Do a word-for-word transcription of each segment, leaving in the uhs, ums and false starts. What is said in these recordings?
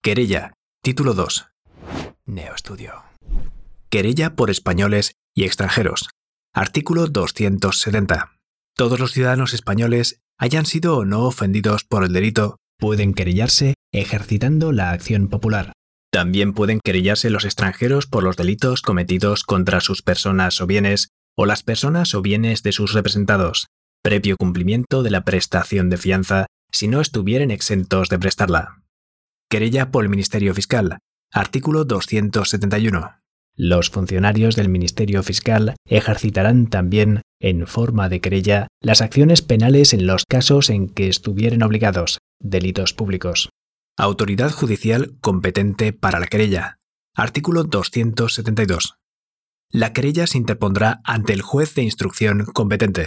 Querella. Título dos. Neoestudio. Querella por españoles y extranjeros. Artículo doscientos setenta. Todos los ciudadanos españoles, hayan sido o no ofendidos por el delito, pueden querellarse ejercitando la acción popular. También pueden querellarse los extranjeros por los delitos cometidos contra sus personas o bienes, o las personas o bienes de sus representados, previo cumplimiento de la prestación de fianza, si no estuvieren exentos de prestarla. Querella por el Ministerio Fiscal. Artículo doscientos setenta y uno. Los funcionarios del Ministerio Fiscal ejercitarán también, en forma de querella, las acciones penales en los casos en que estuvieren obligados, delitos públicos. Autoridad judicial competente para la querella. Artículo doscientos setenta y dos. La querella se interpondrá ante el juez de instrucción competente.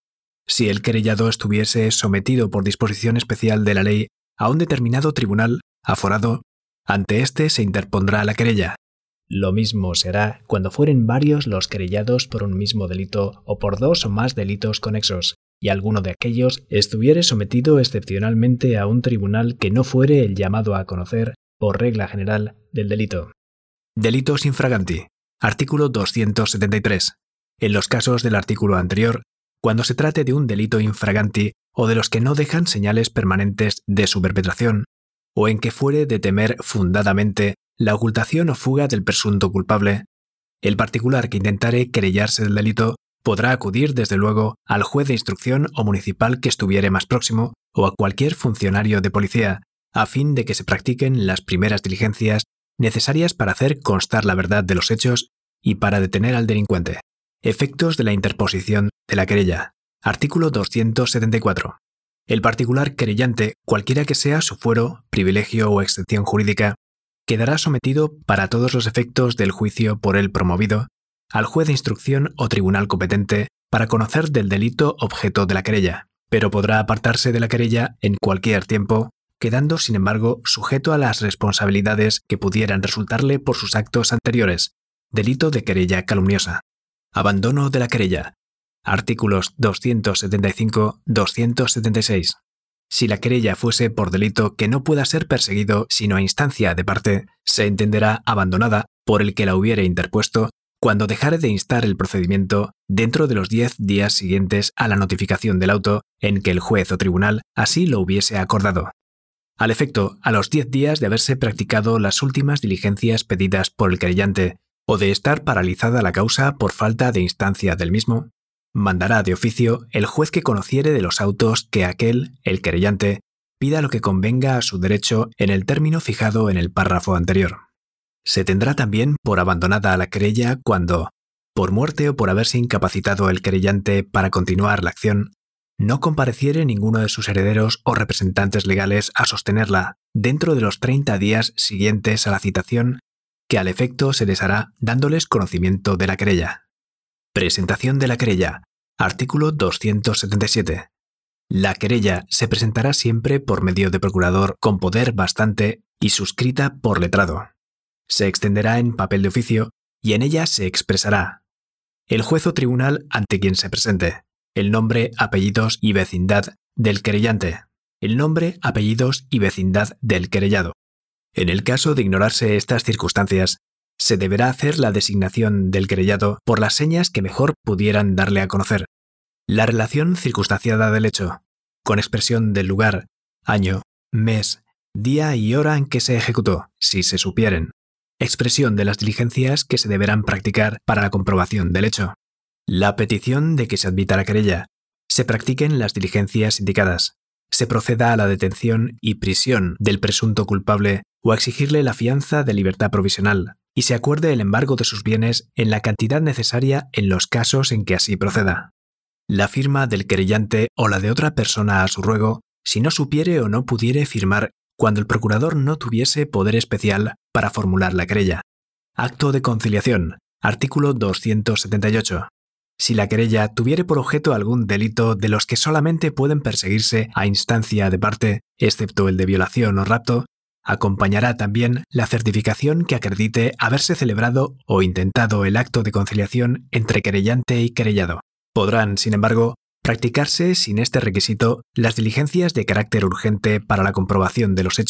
Si el querellado estuviese sometido por disposición especial de la ley a un determinado tribunal, aforado, ante éste se interpondrá la querella. Lo mismo será cuando fueren varios los querellados por un mismo delito o por dos o más delitos conexos, y alguno de aquellos estuviere sometido excepcionalmente a un tribunal que no fuere el llamado a conocer, por regla general, del delito. Delitos infraganti. Artículo doscientos setenta y tres. En los casos del artículo anterior, cuando se trate de un delito infraganti o de los que no dejan señales permanentes de su perpetración, o en que fuere de temer fundadamente la ocultación o fuga del presunto culpable, el particular que intentare querellarse del delito podrá acudir desde luego al juez de instrucción o municipal que estuviere más próximo o a cualquier funcionario de policía, a fin de que se practiquen las primeras diligencias necesarias para hacer constar la verdad de los hechos y para detener al delincuente. Efectos de la interposición de la querella. Artículo doscientos setenta y cuatro. El particular querellante, cualquiera que sea su fuero, privilegio o excepción jurídica, quedará sometido para todos los efectos del juicio por él promovido al juez de instrucción o tribunal competente para conocer del delito objeto de la querella, pero podrá apartarse de la querella en cualquier tiempo, quedando sin embargo sujeto a las responsabilidades que pudieran resultarle por sus actos anteriores. Delito de querella calumniosa. Abandono de la querella. Artículos doscientos setenta y cinco a doscientos setenta y seis. Si la querella fuese por delito que no pueda ser perseguido sino a instancia de parte, se entenderá abandonada por el que la hubiere interpuesto cuando dejare de instar el procedimiento dentro de los diez días siguientes a la notificación del auto en que el juez o tribunal así lo hubiese acordado. Al efecto, a los diez días de haberse practicado las últimas diligencias pedidas por el querellante o de estar paralizada la causa por falta de instancia del mismo, mandará de oficio el juez que conociere de los autos que aquel, el querellante, pida lo que convenga a su derecho en el término fijado en el párrafo anterior. Se tendrá también por abandonada la querella cuando, por muerte o por haberse incapacitado el querellante para continuar la acción, no compareciere ninguno de sus herederos o representantes legales a sostenerla dentro de los treinta días siguientes a la citación que al efecto se les hará dándoles conocimiento de la querella. Presentación de la querella. Artículo doscientos setenta y siete. La querella se presentará siempre por medio de procurador con poder bastante y suscrita por letrado. Se extenderá en papel de oficio y en ella se expresará el juez o tribunal ante quien se presente, el nombre, apellidos y vecindad del querellante, el nombre, apellidos y vecindad del querellado. En el caso de ignorarse estas circunstancias, se deberá hacer la designación del querellado por las señas que mejor pudieran darle a conocer. La relación circunstanciada del hecho, con expresión del lugar, año, mes, día y hora en que se ejecutó, si se supieren. Expresión de las diligencias que se deberán practicar para la comprobación del hecho. La petición de que se admita la querella. Se practiquen las diligencias indicadas. Se proceda a la detención y prisión del presunto culpable o a exigirle la fianza de libertad provisional, y se acuerde el embargo de sus bienes en la cantidad necesaria en los casos en que así proceda. La firma del querellante o la de otra persona a su ruego, si no supiere o no pudiere firmar cuando el procurador no tuviese poder especial para formular la querella. Acto de conciliación. Artículo doscientos setenta y ocho. Si la querella tuviere por objeto algún delito de los que solamente pueden perseguirse a instancia de parte, excepto el de violación o rapto, acompañará también la certificación que acredite haberse celebrado o intentado el acto de conciliación entre querellante y querellado. Podrán, sin embargo, practicarse sin este requisito las diligencias de carácter urgente para la comprobación de los hechos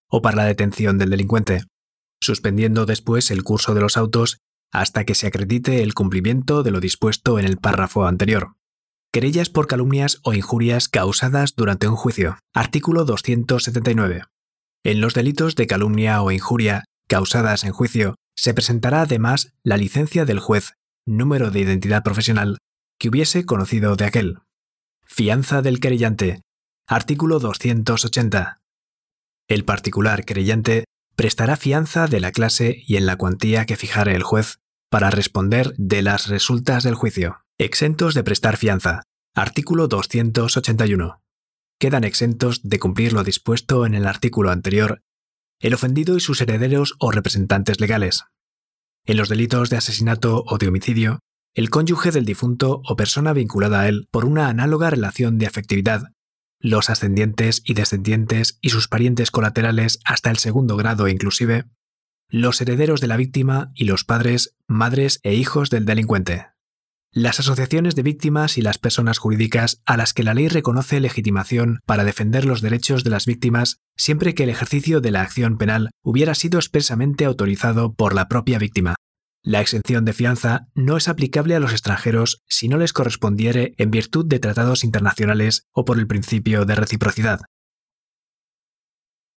o para la detención del delincuente, suspendiendo después el curso de los autos hasta que se acredite el cumplimiento de lo dispuesto en el párrafo anterior. Querellas por calumnias o injurias causadas durante un juicio. Artículo doscientos setenta y nueve. En los delitos de calumnia o injuria causadas en juicio, se presentará además la licencia del juez, número de identidad profesional que hubiese conocido de aquel. Fianza del querellante. Artículo doscientos ochenta. El particular querellante prestará fianza de la clase y en la cuantía que fijare el juez para responder de las resultas del juicio. Exentos de prestar fianza. Artículo doscientos ochenta y uno. Quedan exentos de cumplir lo dispuesto en el artículo anterior el ofendido y sus herederos o representantes legales. En los delitos de asesinato o de homicidio, el cónyuge del difunto o persona vinculada a él por una análoga relación de afectividad, los ascendientes y descendientes y sus parientes colaterales hasta el segundo grado inclusive, los herederos de la víctima y los padres, madres e hijos del delincuente. Las asociaciones de víctimas y las personas jurídicas a las que la ley reconoce legitimación para defender los derechos de las víctimas siempre que el ejercicio de la acción penal hubiera sido expresamente autorizado por la propia víctima. La exención de fianza no es aplicable a los extranjeros si no les correspondiere en virtud de tratados internacionales o por el principio de reciprocidad.